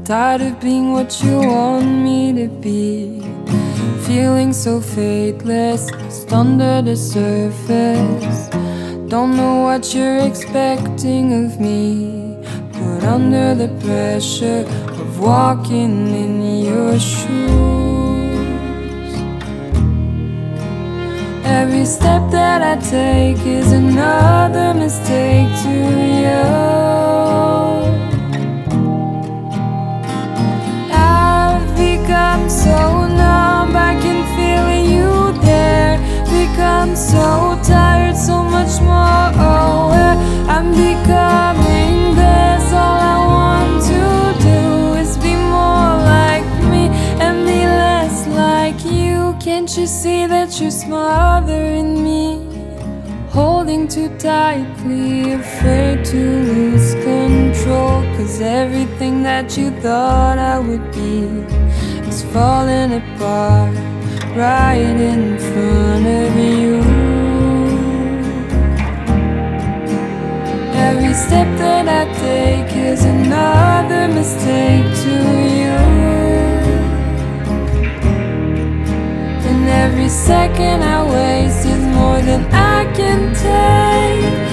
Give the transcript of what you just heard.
tired of being what you want me to be, feeling so faithless, lost under the surface. Don't know what you're expecting of me, but under the pressure of walking in your shoes, every step that I take is another mistake to you. I've become so numb, I can feel you there. Become so tired, so much more aware. I'm becoming this. All I want to do is be more like me and be less like you. Can't you see that you're smothering me, holding too tightly, afraid to lose control? 'Cause everything that you thought I would be is falling apart right in front of you. Every step that I take is another mistake to you, and every second I waste is more than I can take.